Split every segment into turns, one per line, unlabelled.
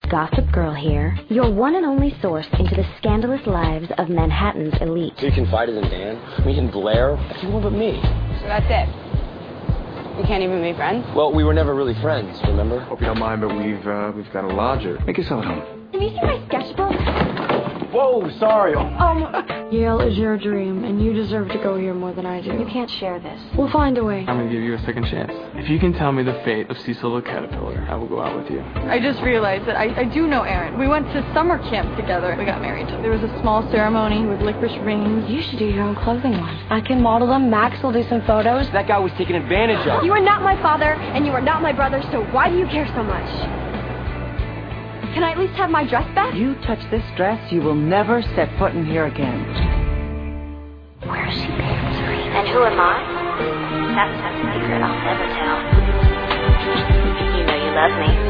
Gossip Girl here, your one and only source into the scandalous lives of Manhattan's elite.
So you confided in Dan, me and Blair, everyone but me.
So that's it. We can't even be friends?
Well, we were never really friends, remember?
Hope you don't mind, but we've got a lodger. Make yourself at home.
Have you seen my sketchbook?
Whoa, sorry.
Yale is your dream, and you deserve to go here more than I do.
You can't share this.
We'll find a way.
I'm gonna give you a second chance. If you can tell me the fate of Cecil the Caterpillar, I will go out with you.
I just realized that I do know Aaron. We went to summer camp together. We got married. There was a small ceremony with licorice rings.
You should do your own clothing line. I can model them. Max will do some photos.
That guy was taken advantage of.
You are not my father, and you are not my brother, so why do you care so much? Can I at least have my dress back?
You touch this dress, you will never set foot in here again.
Where is she been, Serena? And who am I? That's a secret I'll never tell. You know you love me.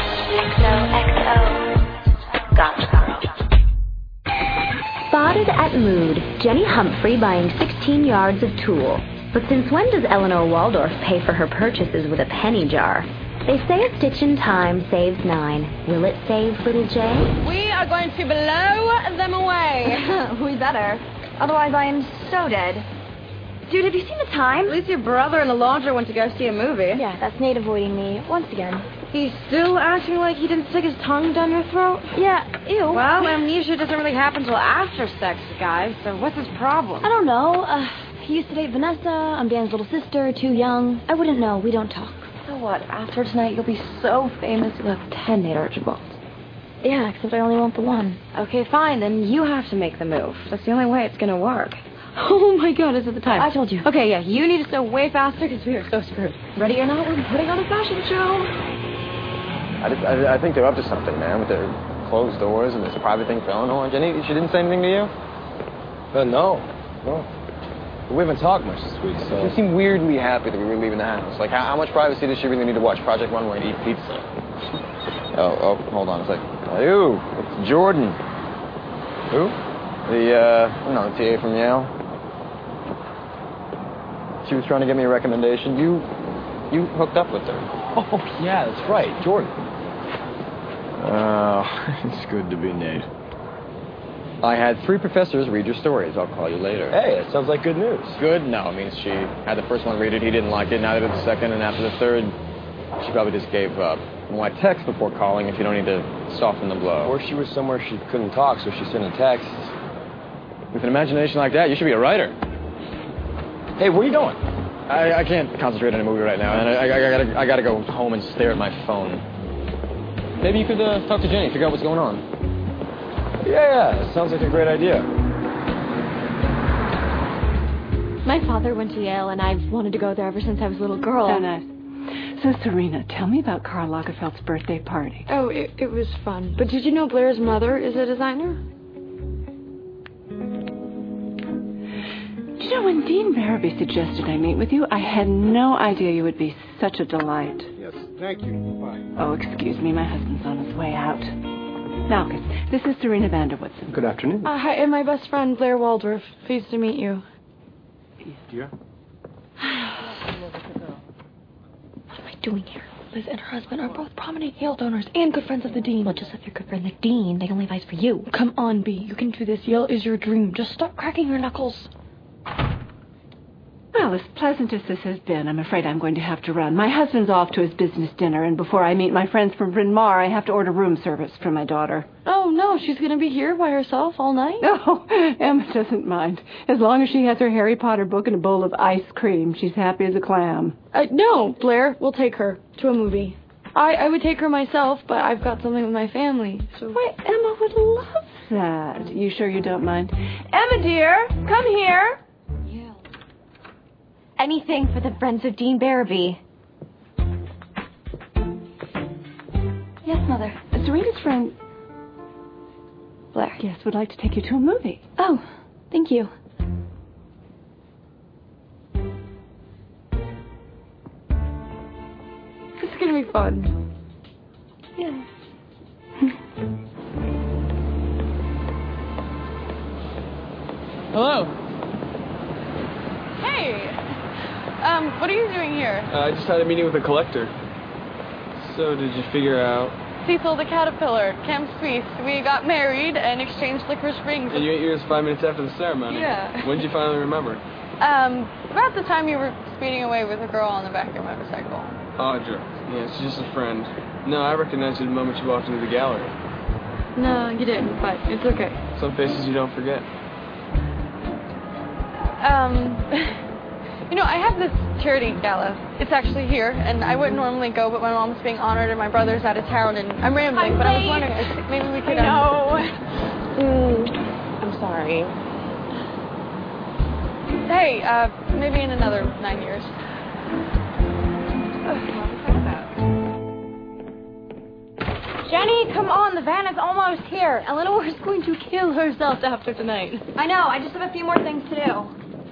XOXO. Gossip Girl. Spotted at Mood, Jenny Humphrey buying 16 yards of tulle. But since when does Eleanor Waldorf pay for her purchases with a penny jar? They say a stitch in time saves 9. Will it save little Jay?
We are going to blow them away.
We better. Otherwise, I am so dead. Dude, have you seen the time?
At least your brother and the lodger went to go see a movie.
Yeah, that's Nate avoiding me once again.
He's still acting like he didn't stick his tongue down your throat?
Yeah, ew.
Well, amnesia doesn't really happen till after sex, guys, so what's his problem?
I don't know. He used to date Vanessa. I'm Dan's little sister, too young. I wouldn't know. We don't talk.
So what? After tonight, you'll be so famous you'll have 10 Nate Archibalds.
Yeah, except I only want the one.
Okay, fine. Then you have to make the move. That's the only way it's going to work. Oh, my God. Is it the time?
I told you.
Okay, yeah. You need to sew way faster because we are so screwed. Ready or not, we're putting on a fashion show.
I think they're up to something, man, with their closed doors and this private thing for Eleanor. Jenny, she didn't say anything to you?
No. We haven't talked much this week, so...
She seemed weirdly happy that we were leaving the house. Like, how much privacy does she really need to watch Project Runway and eat pizza? Oh, hold on a second. Ew, it's Jordan. Who? The TA from Yale. She was trying to give me a recommendation. You hooked up with her.
Oh, yeah, that's right, Jordan.
It's good to be Nate. I had 3 professors read your stories. I'll call you later.
Hey, that sounds like good news.
Good? No, it means she had the first one read it, he didn't like it, neither did the second, and after the third, she probably just gave up. Well, I text before calling if you don't need to soften the blow.
Or she was somewhere she couldn't talk, so she sent a text.
With an imagination like that, you should be a writer.
Hey, where are you going?
I can't concentrate on a movie right now, and I gotta go home and stare at my phone. Maybe you could talk to Jenny, figure out what's going on.
Yeah, sounds like a great idea.
My father went to Yale, and I've wanted to go there ever since I was a little girl.
So nice. So, Serena, tell me about Karl Lagerfeld's birthday party.
Oh, it was fun. But did you know Blair's mother is a designer?
You know, when Dean Barabee suggested I meet with you, I had no idea you would be such a delight.
Yes, thank you. Bye.
Oh, excuse me, my husband's on his way out. Malchus, this is Serena Vanderwoodson.
Good afternoon.
Hi, and my best friend, Blair Waldorf. Pleased to meet you.
Dear?
What am I doing here? Liz and her husband are both prominent Yale donors and good friends of the dean.
Well, just if you're good friend the dean, they only advise for you.
Come on, B. You can do this. Yale is your dream. Just stop cracking your knuckles.
Well, as pleasant as this has been, I'm afraid I'm going to have to run. My husband's off to his business dinner, and before I meet my friends from Bryn Mawr, I have to order room service for my daughter.
Oh, no, she's going to be here by herself all night?
No, Emma doesn't mind. As long as she has her Harry Potter book and a bowl of ice cream, she's happy as a clam.
No, Blair, we'll take her to a movie. I would take her myself, but I've got something with my family, so...
Why, Emma would love that. You sure you don't mind? Emma, dear, come here.
Anything for the friends of Dean Barabee.
Yes, Mother.
Serena's friend,
Blair.
yes, would like to take you to a movie.
Oh, thank you.
It's going to be fun.
Yeah.
Hello. Hey. What are you doing here?
I just had a meeting with a collector. So, did you figure out
Cecil the Caterpillar, Camp Suisse. We got married and exchanged licorice rings.
And you ate yours 5 minutes after the ceremony.
Yeah.
When did you finally remember?
About the time you were speeding away with a girl on the back of your motorcycle.
Audra. Yeah, she's just a friend. No, I recognized you the moment you walked into the gallery.
No, you didn't, but it's okay.
Some faces you don't forget.
You know, I have this charity gala. It's actually here, and I wouldn't normally go, but my mom's being honored and my brother's out of town, and I'm rambling, but I was wondering if maybe we could...
No. I'm sorry.
Hey, maybe in another 9 years.
Jenny, come on, the van is almost here. Eleanor's going to kill herself after tonight.
I know, I just have a few more things to do.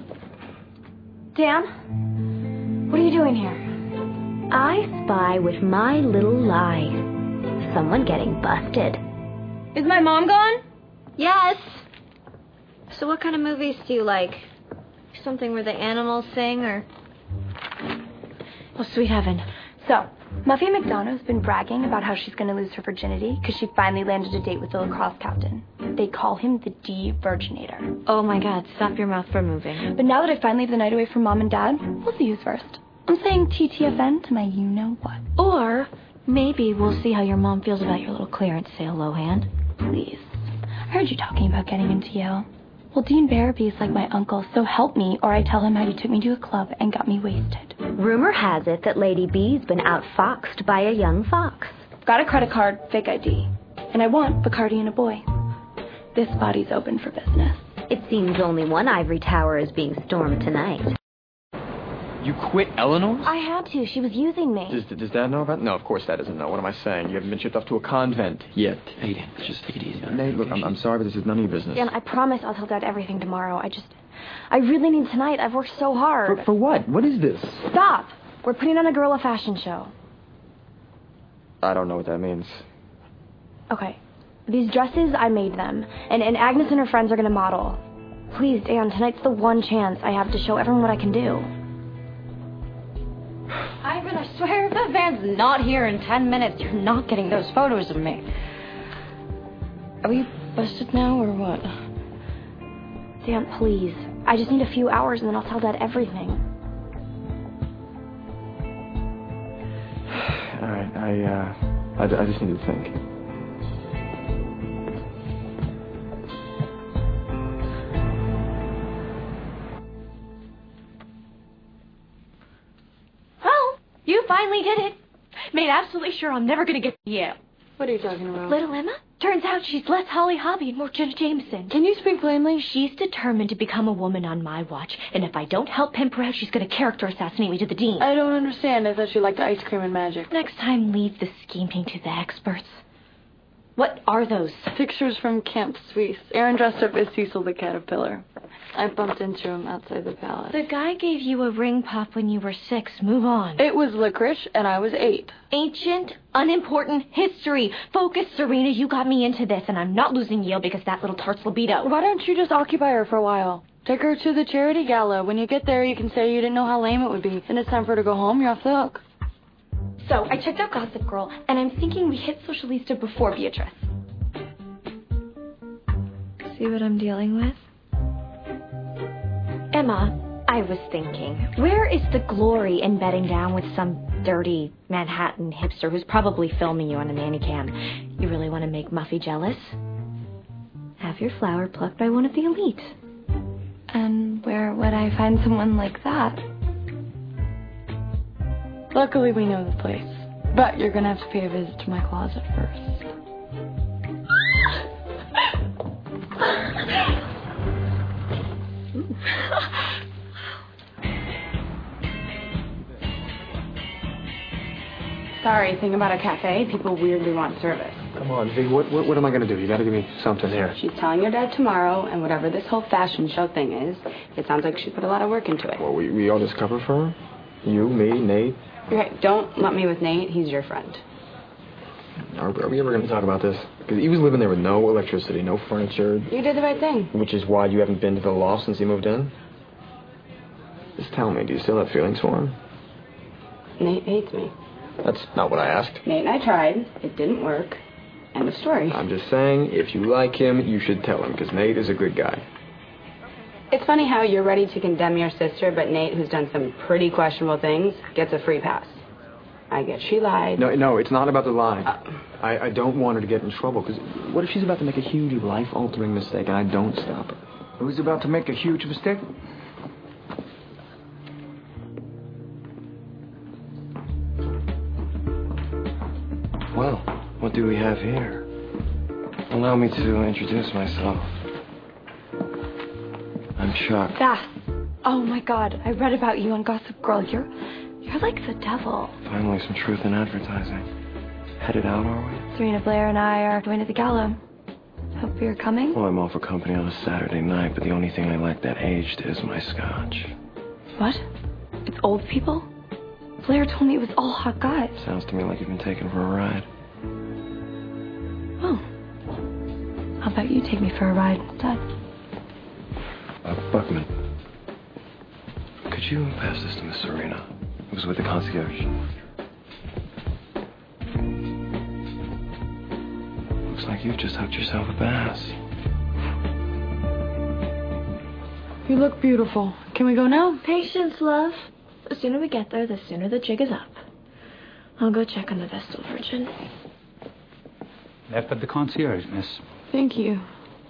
Dan? What are you doing here?
I spy with my little lie. Someone getting busted.
Is my mom gone?
Yes.
So what kind of movies do you like? Something where the animals sing, or...
Oh, sweet heaven.
So, Muffy McDonough's been bragging about how she's going to lose her virginity because she finally landed a date with the lacrosse captain. They call him the D-Virginator.
Oh my God, stop your mouth from moving.
But now that I finally have the night away from Mom and Dad, we'll see who's first. I'm saying TTFN to my you-know-what.
Or maybe we'll see how your mom feels about your little clearance sale, Lohan.
Please. I heard you talking about getting into Yale. Well, Dean Barabee is like my uncle, so help me, or I tell him how you took me to a club and got me wasted.
Rumor has it that Lady B's been outfoxed by a young fox.
Got a credit card, fake ID. And I want Bacardi and a boy. This body's open for business.
It seems only one ivory tower is being stormed tonight.
You quit Eleanor's?
I had to. She was using me.
Does Dad know about it? No, of course Dad doesn't know. What am I saying? You haven't been shipped off to a convent yet.
Aiden, just take it easy.
Nate, look, I'm sorry, but this is none of your business.
Dan, I promise I'll tell Dad everything tomorrow. I really need tonight. I've worked so hard.
For what? What is this?
Stop! We're putting on a gorilla fashion show.
I don't know what that means.
Okay. These dresses, I made them. And Agnes and her friends are going to model. Please, Dan, tonight's the one chance I have to show everyone what I can do.
Ivan, I swear if that van's not here in 10 minutes, you're not getting those photos of me. Are we busted now or what?
Dan, please. I just need a few hours and then I'll tell Dad everything.
All right, I just need to think.
You finally did it. Made absolutely sure I'm never going to get to Yale.
What are you talking about?
Little Emma? Turns out she's less Holly Hobby and more Jenna Jameson.
Can you speak plainly?
She's determined to become a woman on my watch, and if I don't help pimp her out, she's going to character assassinate me to the dean.
I don't understand. I thought you liked ice cream and magic.
Next time, leave the scheming to the experts. What are those?
Pictures from Camp Suisse. Aaron dressed up as Cecil the Caterpillar. I bumped into him outside the palace.
The guy gave you a ring pop when you were 6. Move on.
It was licorice, and I was 8.
Ancient, unimportant history. Focus, Serena. You got me into this, and I'm not losing Yale because that little tart's libido.
Why don't you just occupy her for a while? Take her to the charity gala. When you get there, you can say you didn't know how lame it would be. And it's time for her to go home. You're off the hook.
So, I checked out Gossip Girl, and I'm thinking we hit Socialista before Beatrice.
See what I'm dealing with? Emma, I was thinking, where is the glory in bedding down with some dirty Manhattan hipster who's probably filming you on a nanny cam? You really want to make Muffy jealous? Have your flower plucked by one of the elite.
And where would I find someone like that?
Luckily, we know the place. But you're going to have to pay a visit to my closet first.
Sorry, thing about a cafe, people weirdly want service.
Come on, Vig, what am I going to do? You got to give me something here.
She's telling your dad tomorrow, and whatever this whole fashion show thing is, it sounds like she put a lot of work into it.
Well, we all just cover for her? You, me, Nate?
Okay, don't lump me with Nate. He's your friend.
Are we ever going to talk about this? Because he was living there with no electricity, no furniture.
You did the right thing.
Which is why you haven't been to the loft since he moved in? Just tell me, do you still have feelings for him?
Nate hates me.
That's not what I asked.
Nate and I tried. It didn't work. End of story.
I'm just saying, if you like him, you should tell him, because Nate is a good guy.
It's funny how you're ready to condemn your sister, but Nate, who's done some pretty questionable things, gets a free pass. I guess she lied.
No, it's not about the lying. I don't want her to get in trouble, because what if she's about to make a huge life-altering mistake and I don't stop her?
Who's about to make a huge mistake?
Well, what do we have here? Allow me to introduce myself. I'm Chuck.
Bath. Oh my God, I read about you on Gossip Girl. You're like the devil.
Finally, some truth in advertising. Headed out, are we?
Serena Blair and I are going to the gala. Hope you're coming.
Well, I'm all for company on a Saturday night, but the only thing I like that aged is my scotch.
What? It's old people? Blair told me it was all hot guys.
Sounds to me like you've been taken for a ride.
Oh. How about you take me for a ride instead?
Buckman. Could you pass this to Miss Serena? It was with the concierge. Looks like you've just hooked yourself a bass.
You look beautiful. Can we go now?
Patience, love. The sooner we get there, the sooner the jig is up. I'll go check on the Vestal Virgin.
Left at the concierge, miss.
Thank you.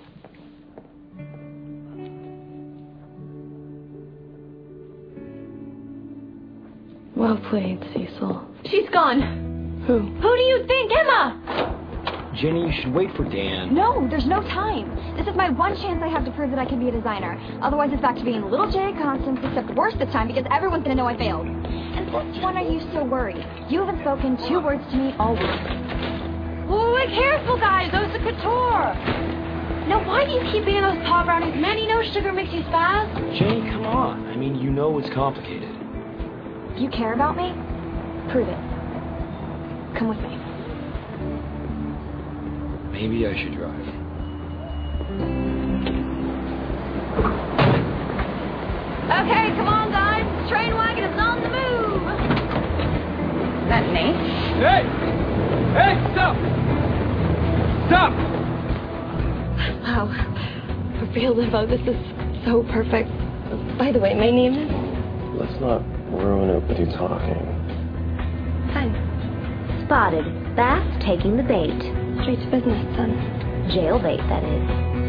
Well played, Cecil.
She's gone.
Who?
Who do you think? Emma!
Jenny, you should wait for Dan.
No, there's no time. This is my one chance I have to prove that I can be a designer. Otherwise, it's back to being little J. Constance, except worse this time because everyone's going to know I failed. And since when are you so worried? You haven't spoken 2 words to me all week.
Oh, be careful, guys. Those are couture. Now, why do you keep eating those paw brownies? Man, you know sugar makes you spaz.
Jenny, come on. I mean, you know it's complicated.
You care about me? Prove it. Come with me.
Maybe I should drive.
Okay, come on, guys. The train wagon is on the move.
Is that Nate?
Hey! Hey, stop! Stop!
Wow. A real limo. This is so perfect. By the way, my name is...
Let's not ruin it with you talking.
Fine.
Spotted. Bass taking the bait.
Straight to business, son.
Jail bait, that is.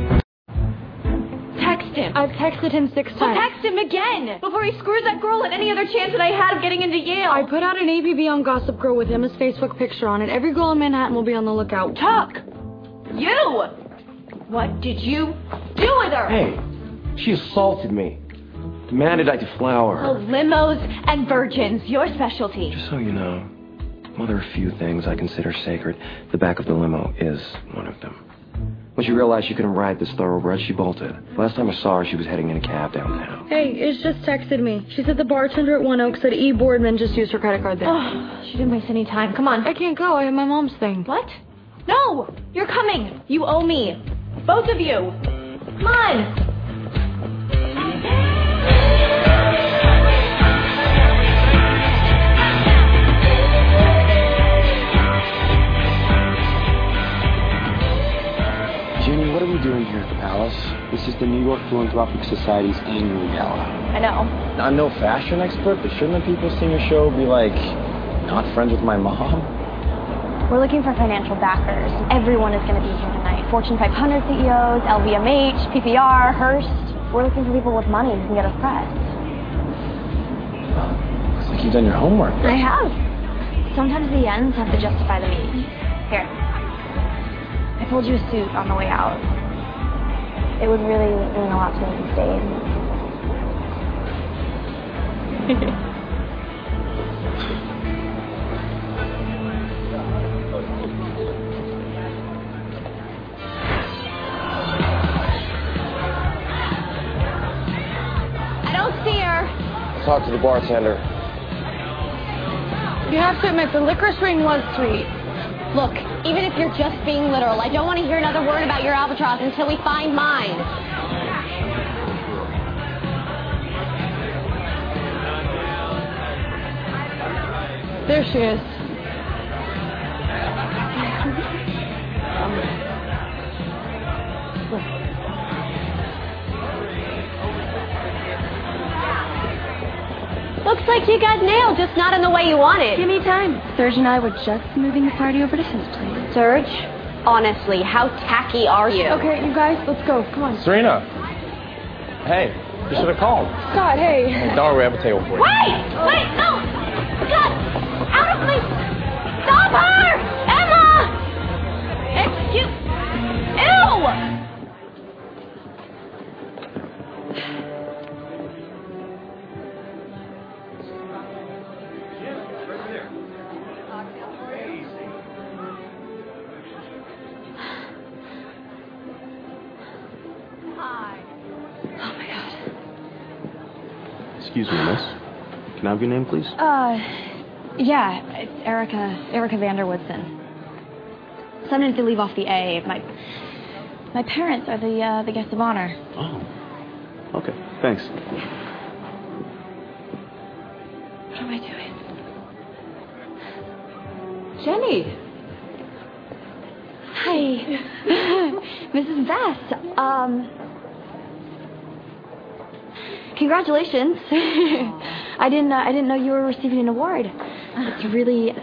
Text him.
I've texted him 6 times.
Well, text him again before he screws that girl and any other chance that I had of getting into Yale.
I put out an APB on Gossip Girl with Emma's Facebook picture on it. Every girl in Manhattan will be on the lookout.
Chuck! You! What did you do with her?
Hey, she assaulted me. Demanded I deflower her.
Oh, limos and virgins, your specialty.
Just so you know, well, there are a few things I consider sacred. The back of the limo is one of them. When she realized she couldn't ride this thoroughbred, she bolted. Last time I saw her, she was heading in a cab downtown.
Hey, Ish just texted me. She said the bartender at One Oak said E. Boardman just used her credit card there.
Oh, she didn't waste any time. Come on.
I can't go. I have my mom's thing.
What? No! You're coming. You owe me. Both of you. Come on.
Jenny, what are we doing here at the Palace? This is the New York Philanthropic Society's annual gala.
I know.
I'm no fashion expert, but shouldn't the people seeing your show be, like, not friends with my mom?
We're looking for financial backers. Everyone is going to be here tonight. Fortune 500 CEOs, LVMH, PPR, Hearst. We're looking for people with money who can get us press.
Looks like you've done your homework.
I have. Sometimes the ends have to justify the means. Here. I pulled you a suit on the way out. It would really mean a lot to me if you stayed.
I don't see her.
Talk to the bartender.
You have to admit, the licorice ring was sweet.
Look, even if you're just being literal, I don't want to hear another word about your albatross until we find mine.
There she is.
like you got nailed, just not in the way you wanted.
Give me time. Serge and I were just moving the party over to his place.
Serge, honestly, how tacky are you?
Okay, you guys, let's go. Come on.
Serena. Hey, you should have called.
Scott, hey.
Hey, don't worry, I have a table for you.
Wait, no! Scott, out of place! Stop her! Emma! Ew!
Excuse me, miss. Can I have your name, please?
Yeah, it's Erica Vander Woodson. Sometimes they leave off the A. My parents are the guests of honor.
Oh. Okay, thanks.
What am I doing?
Jenny.
Hi. Mrs. Bass. Congratulations. I didn't know you were receiving an award. It's really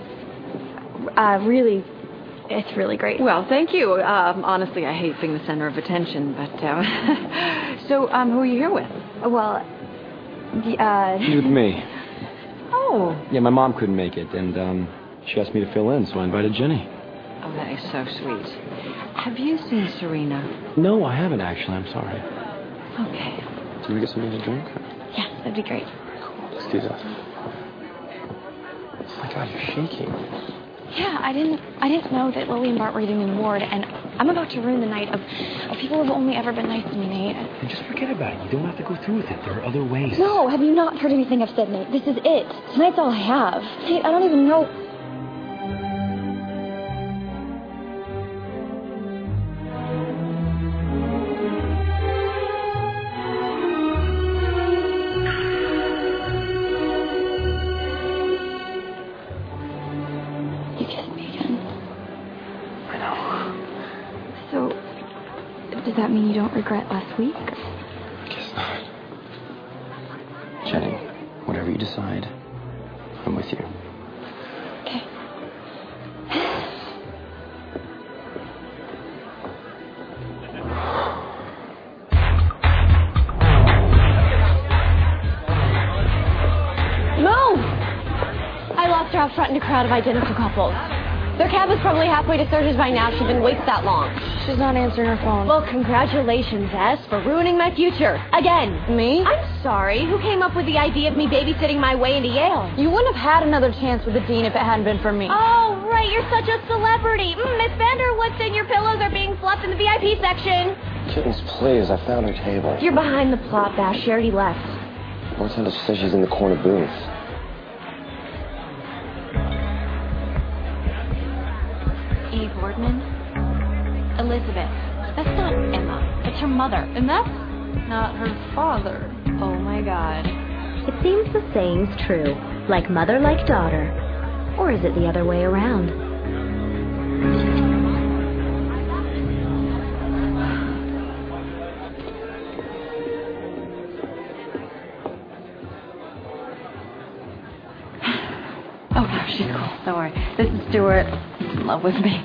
it's really great.
Well, thank you. Honestly, I hate being the center of attention, but so who are you here with?
Well,
She's with me.
Oh.
Yeah, my mom couldn't make it, and she asked me to fill in, so I invited Jenny.
Oh, that is so sweet. Have you seen Serena?
No, I haven't actually. I'm sorry.
Okay.
Can we get something to drink?
Yeah, that'd be great.
Cool. Let's do that. Oh my God, you're shaking.
Yeah, I didn't know that Lily and Bart were getting an award, and I'm about to ruin the night of people who've only ever been nice to me, Nate.
And just forget about it. You don't have to go through with it. There are other ways.
No, have you not heard anything I've said, Nate? This is it. Tonight's all I have. Nate, I don't even know. Does that mean you don't regret last week?
I guess not. Jenny, whatever you decide, I'm with you.
Okay.
Move! I lost her out front in a crowd of identical couples. Their cab is probably halfway to Serge's by now. She's been waiting that long.
She's not answering her phone.
Well, congratulations, S, for ruining my future. Again.
Me?
I'm sorry. Who came up with the idea of me babysitting my way into Yale?
You wouldn't have had another chance with the dean if it hadn't been for me.
Oh, right. You're such a celebrity. Miss Vanderwoodson, your pillows are being fluffed in the VIP section.
Kittens, please. I found her table.
You're behind the plot, Bash. She already left.
Bartender says she's in the corner booth.
Eve Boardman? Elizabeth. That's not Emma. It's her mother.
And that's not her father.
Oh, my God.
It seems the saying's true. Like mother, like daughter. Or is it the other way around?
Oh, no, she's cool. Don't worry. This is Stuart. He's in love with me.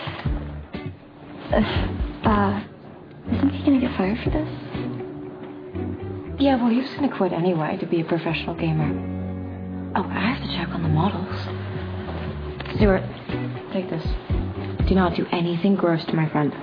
Isn't he gonna get fired for this?
Yeah, well, he was gonna quit anyway to be a professional gamer. Oh, I have to check on the models. Stuart, take this. Do not do anything gross to my friend.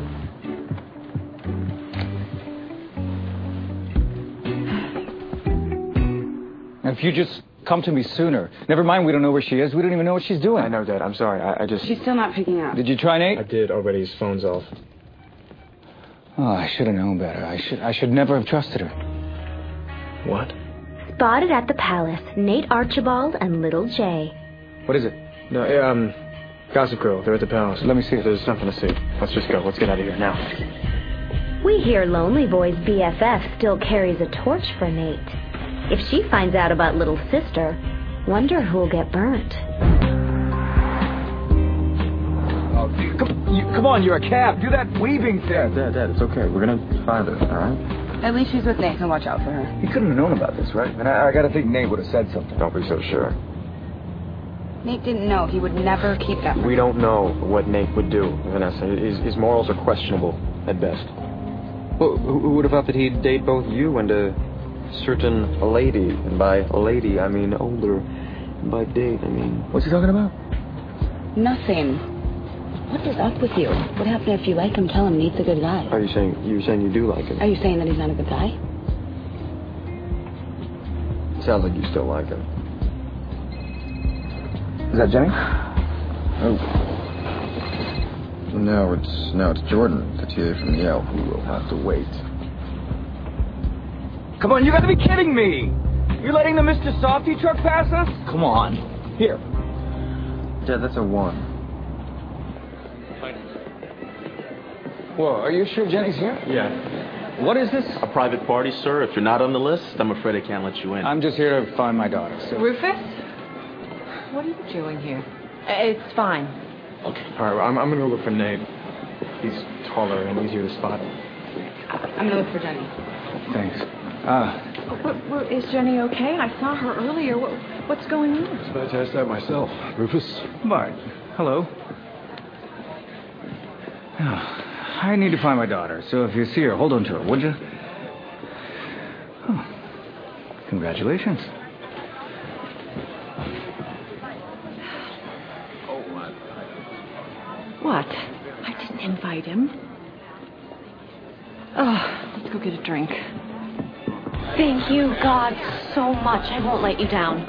If you just come to me sooner. Never mind, we don't know where she is. We don't even know what she's doing.
I know, Dad. I'm sorry. I just...
She's still not picking up.
Did you try, Nate?
I did already. His phone's off.
Oh, I should have known better. I should never have trusted her.
What?
Spotted at the palace, Nate Archibald and Little J.
What is it? No, Gossip Girl. They're at the palace. Let me see. There's something to see. Let's just go. Let's get out of here now.
We hear Lonely Boy's BFF still carries a torch for Nate. If she finds out about little sister, wonder who'll get burnt.
Oh, come on, you're a cab. Do that weaving thing.
Dad, it's okay. We're gonna find her, all right?
At least she's with Nate, so watch out for her.
He couldn't have known about this, right? And I gotta think Nate would have said something.
Don't be so sure.
Nate didn't know. He would never keep that.
We don't know what Nate would do, Vanessa. His morals are questionable at best. Well, who would have thought that he'd date both you and a certain lady? And by lady, I mean older. And by date, I mean...
What's he talking about?
Nothing. What is up with you? What happened? If you like him, tell him Nate's a good guy.
Are you saying you do like him?
Are you saying that he's not a good guy?
Sounds like you still like him.
Is that Jenny?
Oh. No, it's Jordan, the TA from Yale.
Who will have to wait. Come on, you gotta be kidding me! You're letting the Mr. Softy truck pass us? Come on. Here.
Dad, that's a 1.
Whoa, are you sure Jenny's here?
Yeah.
What is this?
A private party, sir. If you're not on the list, I'm afraid I can't let you in.
I'm just here to find my daughter, so...
Rufus? What are you doing here? It's fine.
Okay. All right, I'm gonna go look for Nate. He's taller and easier to spot.
I'm gonna look for Jenny.
Thanks.
Is Jenny okay? I saw her earlier. What's going on?
I was about to ask that myself. Rufus?
Bart, hello. I need to find my daughter, so if you see her, hold on to her, would you? Oh. Congratulations.
What? I didn't invite him. Oh, let's go get a drink.
Thank you, God, so much. I won't let you down.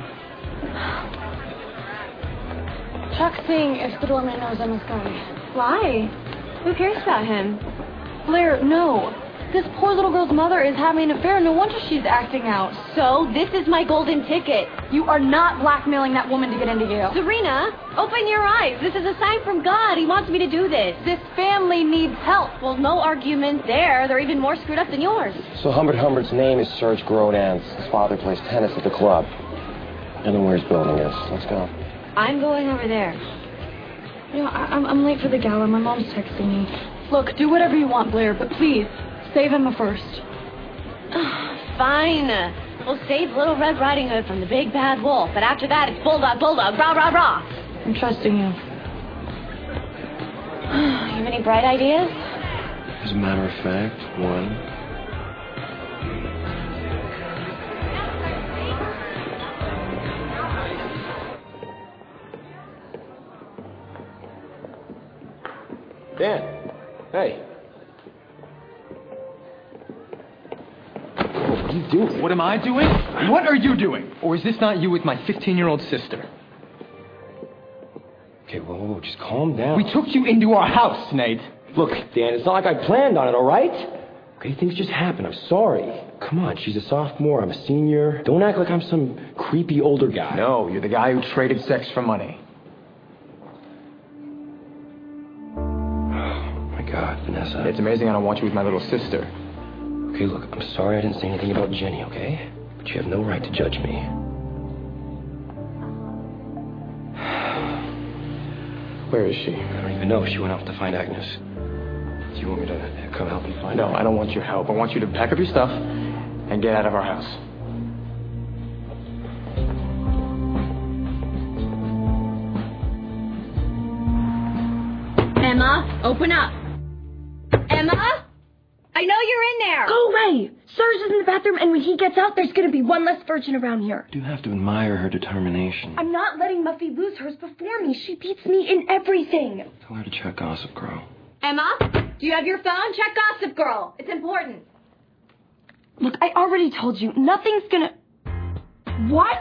Chuck's saying if the doorman knows I'm his guy.
Why? Who cares about him?
Blair, no. This poor little girl's mother is having an affair. No wonder she's acting out.
So, this is my golden ticket.
You are not blackmailing that woman to get into you.
Serena, open your eyes. This is a sign from God. He wants me to do this.
This family needs help.
Well, no argument there. They're even more screwed up than yours.
So Humbert's name is Serge Grodans. His father plays tennis at the club. I know where his building is. Let's go.
I'm going over there.
You know, I'm late for the gala. My mom's texting me. Look, do whatever you want, Blair, but please, save Emma first.
Fine. We'll save Little Red Riding Hood from the big bad wolf, but after that, it's bulldog, bulldog, rah, rah, rah.
I'm trusting you.
You have any bright ideas?
As a matter of fact, one.
Dan. Hey. What are you doing?
What am I doing? What are you doing? Or is this not you with my 15-year-old sister?
Okay, whoa, just calm down.
We took you into our house, Nate.
Look, Dan, it's not like I planned on it, all right? Okay, things just happen. I'm sorry. Come on, she's a sophomore. I'm a senior. Don't act like I'm some creepy older guy.
No, you're the guy who traded sex for money.
God, Vanessa.
It's amazing I don't want you with my little sister.
Okay, look, I'm sorry I didn't say anything about Jenny, okay? But you have no right to judge me.
Where is she?
I don't even know. She went out to find Agnes. Do you want me to come help and find her?
No, I don't want your help. I want you to pack up your stuff and get out of our house.
Emma, open up. Emma? I know you're in there.
Go away! Serge is in the bathroom, and when he gets out, there's gonna be one less virgin around here.
You have to admire her determination.
I'm not letting Muffy lose hers before me. She beats me in everything.
Tell her to check Gossip Girl.
Emma, do you have your phone? Check Gossip Girl. It's important.
Look, I already told you, nothing's gonna... What?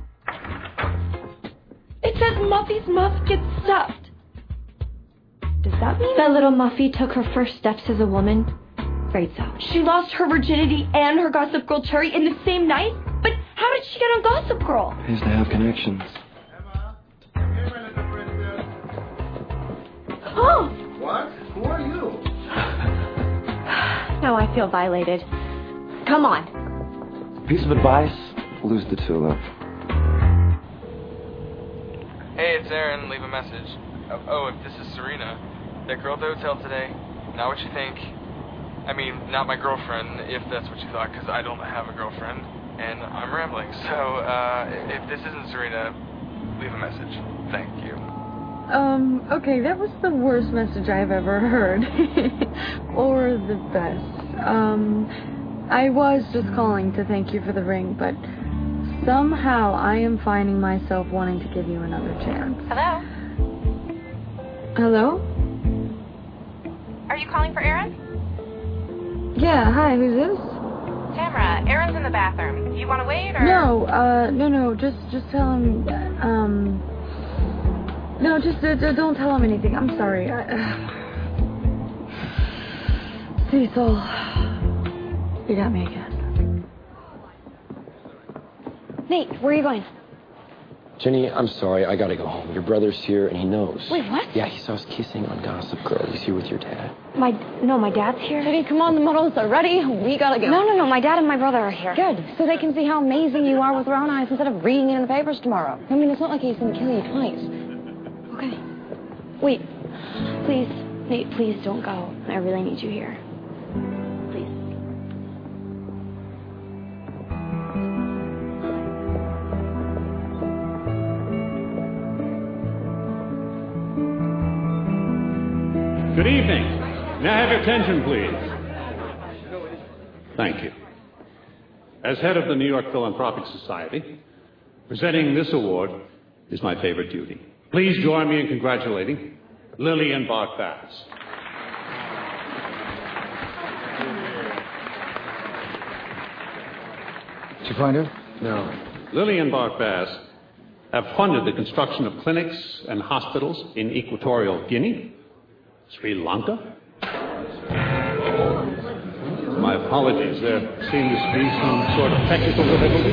It says Muffy's muff gets stuffed. Does that mean...
That little Muffy took her first steps as a woman? Afraid so.
She lost her virginity and her Gossip Girl cherry in the same night? But how did she get on Gossip Girl?
Pays to have connections.
Oh!
What? Who are you?
Now I feel violated. Come on.
Piece of advice, lose the tulip.
Hey, it's Aaron. Leave a message. Oh, if this is Serena. That girl at the hotel today. Not what you think. I mean, not my girlfriend, if that's what you thought, because I don't have a girlfriend, and I'm rambling. So, if this isn't Serena, leave a message. Thank you.
Okay, that was the worst message I've ever heard. Or the best. I was just calling to thank you for the ring, but somehow I am finding myself wanting to give you another chance.
Hello?
Hello?
Are you calling for Aaron?
Yeah, hi, who's this?
Tamara, Aaron's in the bathroom. You want to wait, or?
No, just tell him, no, just don't tell him anything. I'm sorry. Cecil, you got me again.
Nate, where are you going?
Jenny, I'm sorry. I gotta go home. Your brother's here, and he knows.
Wait, what?
Yeah, he saw us kissing on Gossip Girl. He's here with your dad.
My dad's here.
Jenny, come on, the models are ready. We gotta go.
No, my dad and my brother are here.
Good, so they can see how amazing you are with their own eyes instead of reading it in the papers tomorrow. I mean, it's not like he's going to kill you twice.
Okay. Wait, please, Nate, please don't go. I really need you here. Please.
Good evening. May I have your attention, please? Thank you. As head of the New York Philanthropic Society, presenting this award is my favorite duty. Please join me in congratulating Lillian Bach-Bass.
Did you find her?
No. Lillian Bach-Bass have funded the construction of clinics and hospitals in Equatorial Guinea, Sri Lanka. My apologies, there seems to be some sort of technical difficulty.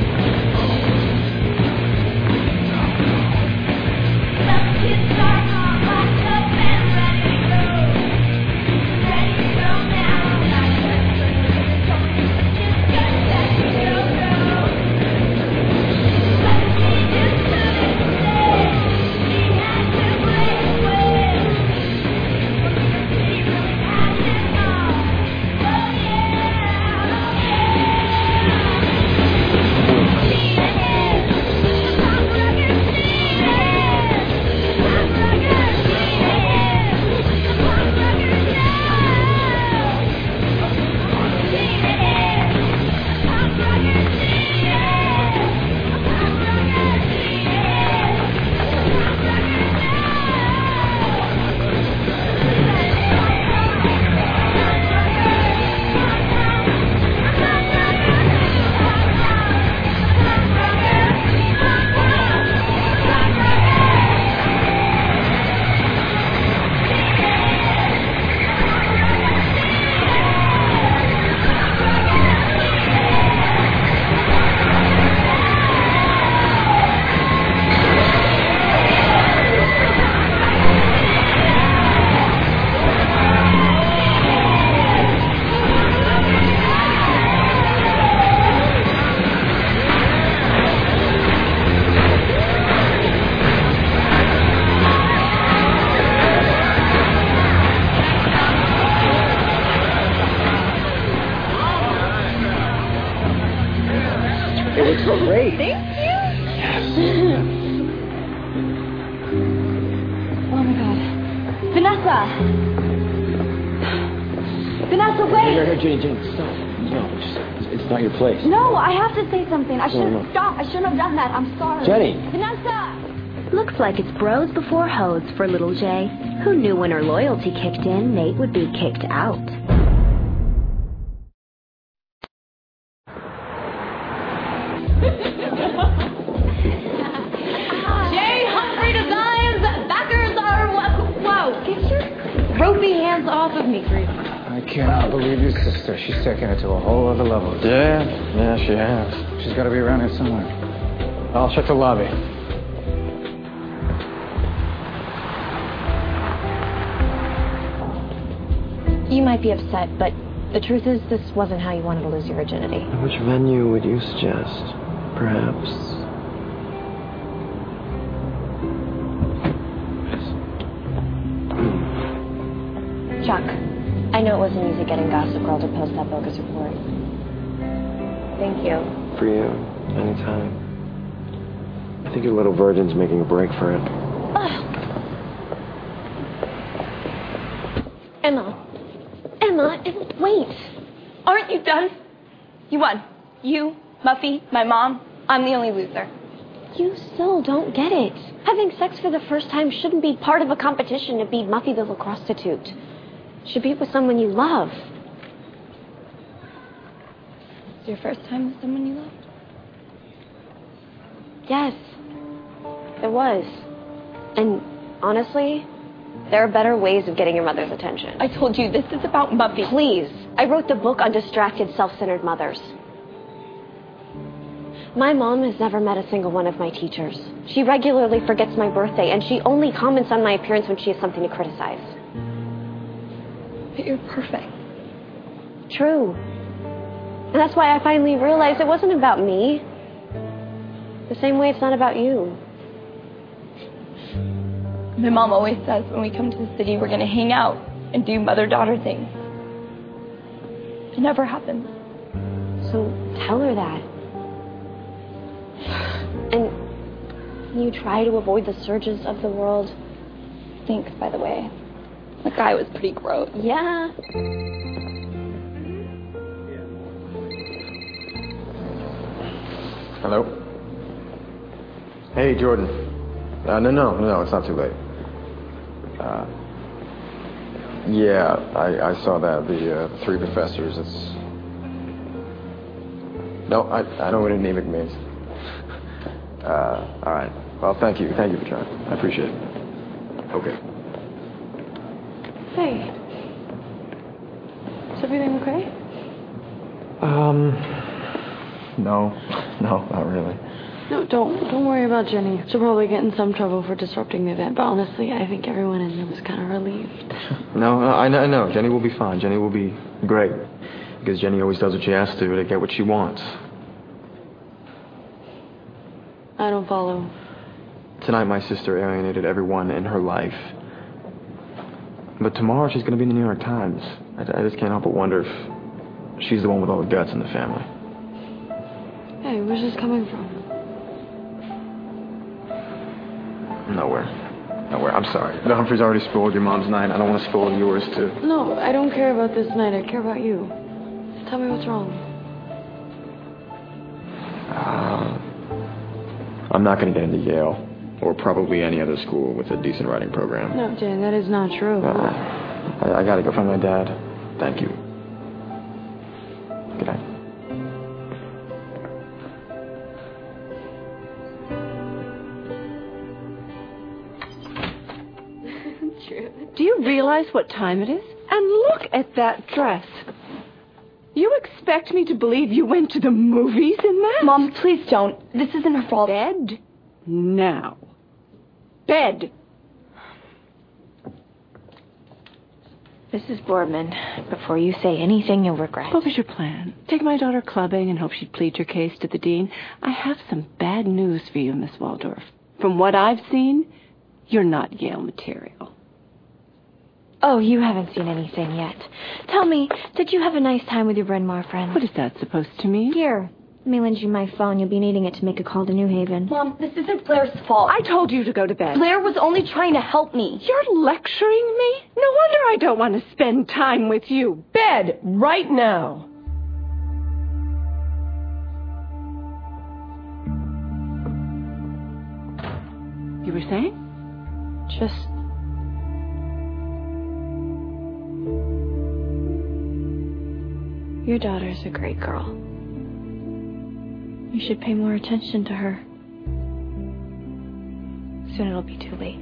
Great.
Thank you.
Yes.
Oh my God. Vanessa, wait.
Here, Jenny, stop. No, it's not your place.
No, I have to say something. I shouldn't
No.
stop. I shouldn't have done that. I'm sorry.
Jenny.
Vanessa.
Looks like it's bros before hoes for little J. Who knew when her loyalty kicked in, Nate would be kicked out?
Ropey hands off of me, Grease.
I cannot believe your sister. She's taken it to a whole other level.
Yeah, she has.
She's got to be around here somewhere. I'll check the lobby.
You might be upset, but the truth is this wasn't how you wanted to lose your virginity.
Which venue would you suggest? Perhaps...
Chuck,
I know it wasn't easy getting Gossip Girl to post that bogus report. Thank you.
For you, anytime. I think your little virgin's making a break for it.
Emma, wait.
Aren't you done? You won. You, Muffy, my mom. I'm the only loser.
You still don't get it. Having sex for the first time shouldn't be part of a competition to beat Muffy the lacrostitute. It should be with someone you love.
It's your first time with someone you loved?
Yes, it was. And honestly, there are better ways of getting your mother's attention.
I told you, this is about Muffy.
Please. I wrote the book on distracted, self-centered mothers. My mom has never met a single one of my teachers. She regularly forgets my birthday, and she only comments on my appearance when she has something to criticize.
But you're perfect.
True. And that's why I finally realized it wasn't about me. The same way it's not about you.
My mom always says when we come to the city, we're going to hang out and do mother-daughter things. It never happens.
So tell her that. And can you try to avoid the surges of the world?
Thanks, by the way. The guy was pretty gross.
Yeah.
Hello? Hey, Jordan. No, it's not too late. Yeah, I saw that. The three professors, it's... No, I know what anemic means. All right. Well, thank you. Thank you for trying. I appreciate it. Okay.
Hey. Is everything okay?
No, not really.
No, don't worry about Jenny. She'll probably get in some trouble for disrupting the event, but honestly, I think everyone in there was kind of relieved.
No, I know. Jenny will be fine. Jenny will be great. Because Jenny always does what she has to get what she wants.
I don't follow.
Tonight, my sister alienated everyone in her life. But tomorrow, she's going to be in the New York Times. I just can't help but wonder if she's the one with all the guts in the family.
Hey, where's this coming from?
Nowhere. I'm sorry. The Humphrey's already spoiled your mom's night. I don't want to spoil yours, too.
No, I don't care about this night. I care about you. Just tell me what's wrong.
I'm not going to get into Yale. Or probably any other school with a decent writing program.
No, Jen, that is not true.
I got to go find my dad. Thank you. Good night.
Do you realize what time it is? And look at that dress. You expect me to believe you went to the movies in that?
Mom, please don't. This isn't her fault.
Bed? Now. Bed.
Mrs. Boardman, before you say anything you'll regret.
What was your plan? Take my daughter clubbing and hope she'd plead your case to the dean? I have some bad news for you, Miss Waldorf. From what I've seen, you're not Yale material.
Oh, you haven't seen anything yet. Tell me, did you have a nice time with your Bryn Mawr friend?
What is that supposed to mean?
Here, let me lend you my phone. You'll be needing it to make a call to New Haven.
Mom, this isn't Blair's fault.
I told you to go to bed.
Blair was only trying to help me.
You're lecturing me? No wonder I don't want to spend time with you.
Bed, right now.
You were saying?
Just... Your daughter's a great girl. You should pay more attention to her. Soon it'll be too late.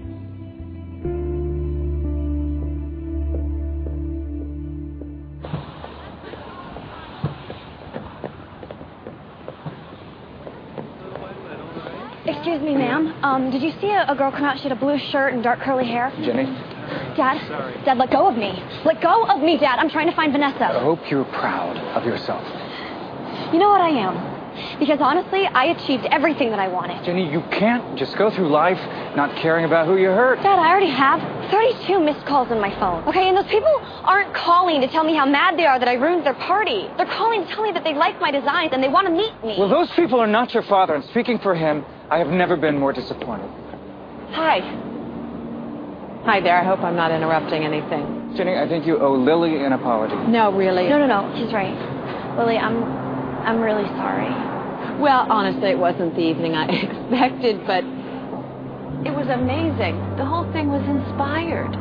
Excuse me, ma'am. Did you see a girl come out? She had a blue shirt and dark curly hair.
Jenny?
Dad, let go of me. Let go of me, Dad. I'm trying to find Vanessa.
I hope you're proud of yourself.
You know what I am?
Because honestly, I achieved everything that I wanted.
Jenny, you can't just go through life not caring about who you hurt.
Dad, I already have 32 missed calls on my phone. Okay, and those people aren't calling to tell me how mad they are that I ruined their party. They're calling to tell me that they like my designs and they want to meet me.
Well, those people are not your father, and speaking for him, I have never been more disappointed.
Hi. Hi there, I hope I'm not interrupting anything.
Jenny, I think you owe Lily an apology.
No, really.
No, she's right. Lily, I'm really sorry.
Well, honestly, it wasn't the evening I expected, but it was amazing. The whole thing was inspired.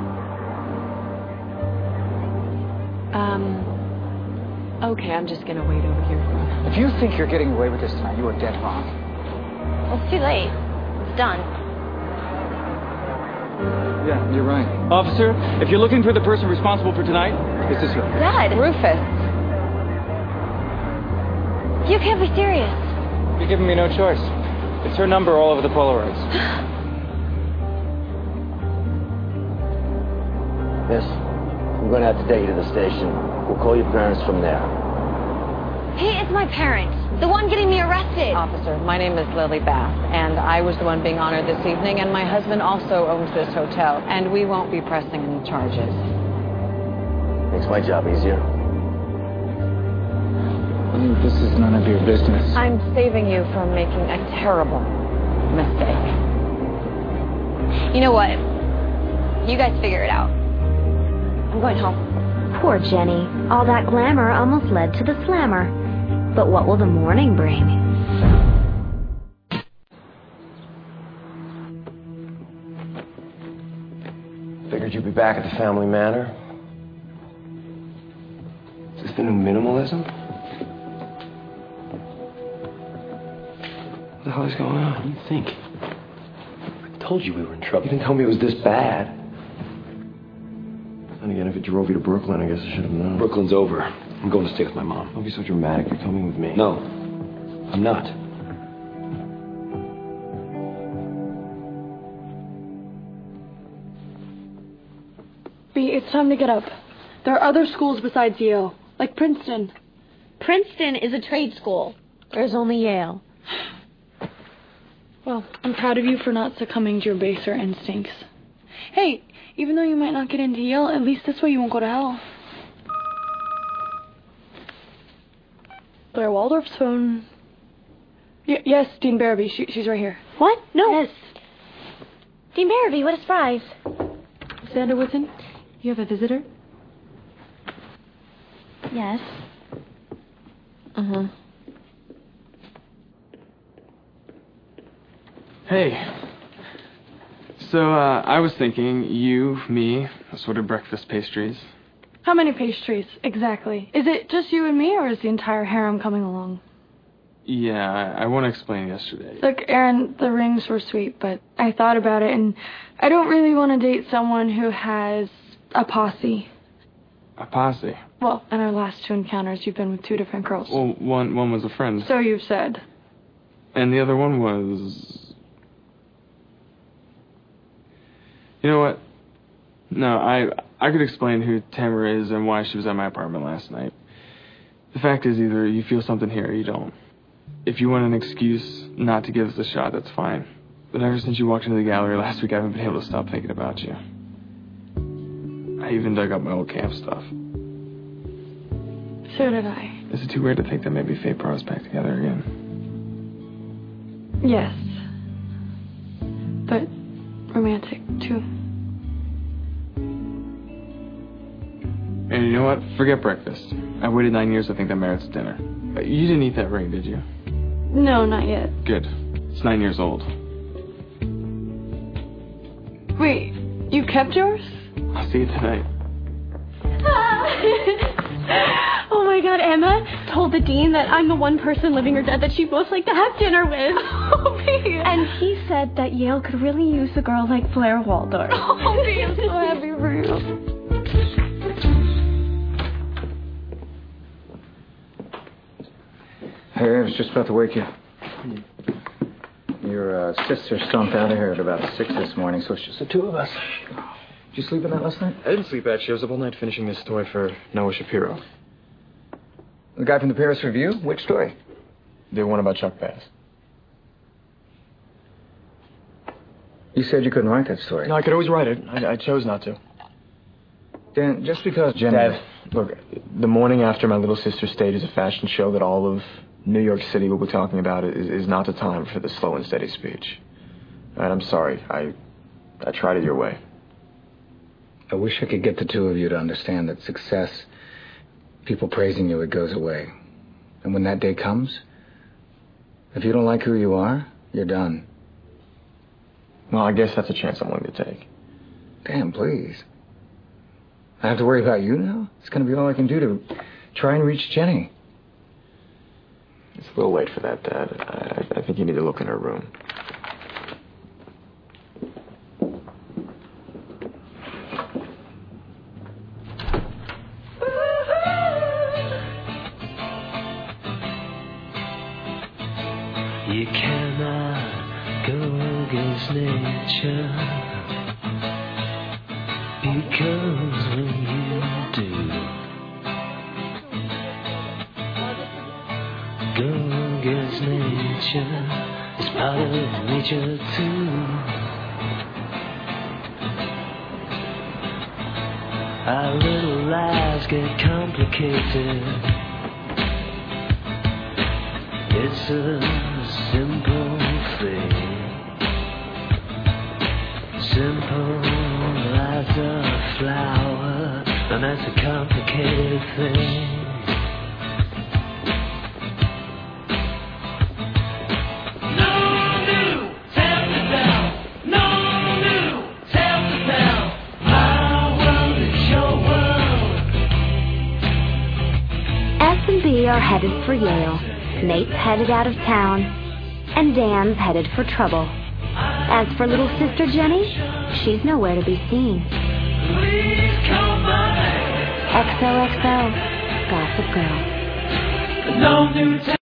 Okay, I'm just going to wait over here for a minute.
If you think you're getting away with this tonight, you are dead wrong.
Well, it's too late. It's done.
Yeah, you're right. Officer, if you're looking for the person responsible for tonight, this is her.
Dad!
Rufus.
You can't be serious.
You're giving me no choice. It's her number all over the Polaroids.
Miss, I'm going to have to take you to the station. We'll call your parents from there.
Hey, it's my parents. The one getting me arrested.
Officer, my name is Lily Bass, and I was the one being honored this evening, and my husband also owns this hotel, and we won't be pressing any charges.
Makes my job easier.
This is none of your business.
I'm saving you from making a terrible mistake.
You know what? You guys figure it out. I'm going home.
Poor Jenny. All that glamour almost led to the slammer. But what will the morning bring?
Figured you'd be back at the family manor. Is this the new minimalism? What the hell is going on? What do you think? I told you we were in trouble. You didn't tell me it was this bad. And again, if it drove you to Brooklyn, I guess I should have known. Brooklyn's over. I'm going to stay with my mom. Don't be so dramatic. You're coming with me. No, I'm not.
B, it's time to get up. There are other schools besides Yale, like Princeton.
Princeton is a trade school. There's only Yale.
Well, I'm proud of you for not succumbing to your baser instincts. Hey, even though you might not get into Yale, at least this way you won't go to hell. Blair Waldorf's phone. Yes, Dean Barabee. She's right here.
What? No.
Yes.
Dean Barabee, what a surprise.
Xander Woodson, you have a visitor?
Yes.
Uh-huh.
Hey. So, I was thinking, you, me, sort of breakfast pastries.
How many pastries, exactly? Is it just you and me, or is the entire harem coming along?
Yeah, I want to explain yesterday.
Look, Aaron, the rings were sweet, but I thought about it, and I don't really want to date someone who has a posse.
A posse?
Well, in our last two encounters, you've been with two different girls.
Well, one was a friend.
So you've said.
And the other one was... You know what? No, I could explain who Tamara is and why she was at my apartment last night. The fact is, either you feel something here or you don't. If you want an excuse not to give us a shot, that's fine. But ever since you walked into the gallery last week, I haven't been able to stop thinking about you. I even dug up my old camp stuff.
So did I.
Is it too weird to think that maybe fate brought us back together again?
Yes. But romantic, too.
And you know what? Forget breakfast. I waited 9 years to think that merits dinner. You didn't eat that ring, did you?
No, not yet.
Good. It's 9 years old.
Wait, you kept yours?
I'll see you tonight.
Oh my god, Emma told the dean that I'm the one person, living or dead, that she'd most like to have dinner with.
Oh, B.
And he said that Yale could really use a girl like Blair Waldorf.
Oh, B, I'm so happy for you.
Hey, I was just about to wake you. Your sister stomped out of here at about 6 this morning, so it's just the two of us. Did you sleep in that last night?
I didn't sleep, actually. I was up all night finishing this story for Noah Shapiro.
The guy from the Paris Review? Which story?
The one about Chuck Bass.
You said you couldn't write that story.
No, I could always write it. I chose not to.
Dan, just because Jenny...
Dad, look, the morning after my little sister stages a fashion show that all of New York City will be talking about is not the time for the slow and steady speech. And I'm sorry. I tried it your way.
I wish I could get the two of you to understand that success, people praising you, it goes away. And when that day comes, if you don't like who you are, you're done.
Well, I guess that's a chance I'm willing to take.
Dan, please. I have to worry about you now? It's going to be all I can do to try and reach Jenny.
It's a little late for that, Dad. I think you need to look in her room.
You cannot go against nature, because when you do, go against nature, it's part of nature too. Our little lives get complicated. It's a simple thing, simple as a flower, and that's a complicated thing. No new tales to tell, no new tales to tell. My world is your world.
S and B are headed for Yale. Nate's headed out of town, and Dan's headed for trouble. As for little sister Jenny, she's nowhere to be seen. XOXO, Gossip Girl.
No new